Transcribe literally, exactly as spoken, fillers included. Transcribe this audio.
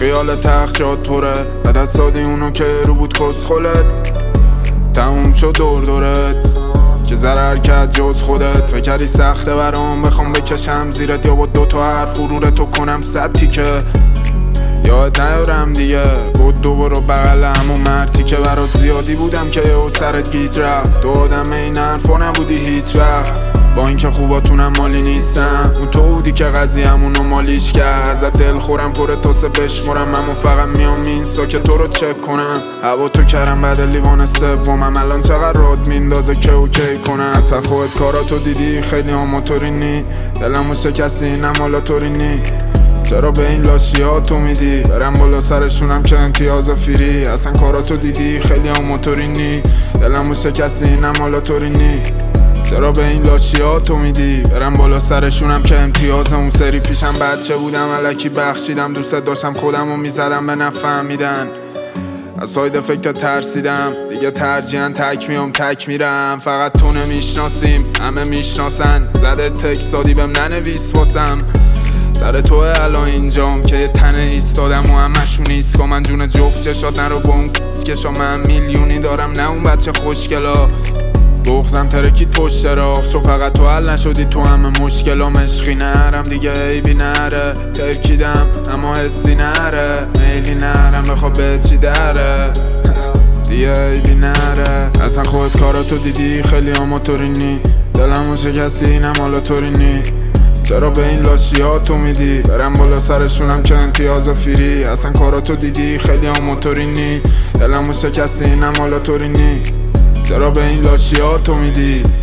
خیال تخت جات پره و دست دادی اونو که رو بود کس خولت تموم شد دور دورت که ضرر کرد جز خودت. فکری سخته برام بخوام بکشم زیرت یا با دوتا حرف غرورتو کنم صد تیکه یاد نیارم دیگه. بود دو برو بغل همون مرتی که برات زیادی بودم که او سرت گیج رفت. تو آدم این حرفا نبودی هیچ وقت با اینکه خوباتونم مالی نیستم. اون تو بودی که قضیه‌مونو مالیش کرد. ازت دل خورم پر تاسه بشمرم اما فقط میام اینستا که تو رو چک کنم. هوا تو کردم بعد لیوان سومم الان چقدر راد میندازه که اوکی کنم. اصلا خودت کاراتو دیدی خیلی آماتورینی دلمو شکستی نمالاتورینی. چرا به این لاشیا تو میدی برم بالا سرشونم که امتیاز فیری. اصلا کاراتو دیدی خیلی آماتورینی دلمو شکستی نمالاتورینی. چرا به این لاشیا تو میدی برم بالا سرشونم که امتیاز. اون سری پیشم بچه بودم الکی بخشیدم دوست داشتم خودمو میزدم به نفهمیدن. از ساید فکر ترسیدم دیگه ترجیحاً تک میام تک میرم. فقط تو نمیشناسیم همه میشناسن زده تکسادی بهم ننویس واسم. سر توه الان اینجام که یه تنه ایستادم و همشون ایسکا. من جون جفت چشات نرو با اون کسکشا من میلیونی دارم نه اون بچه خوشگلا. بغزم ترکید پشت راخ شو فقط تو حل نشدی تو همه مشکلام. عشقی نرم دیگه عیبی نره ترکیدم اما حسی نره میلی نرم بخواب به چی دره دیگه عیبی نره. اصلا خودت کاراتو دیدی خیلی آماتورینی دلمو شکستی نمالاتورینی. چرا به این لاشیا تو میدی برم بالا سرشونم که امتیاز فیری. اصلا کاراتو دیدی خیلی آماتورینی دلمو شکستی نمالاتورینی. چرا به این لاشیا تو میدی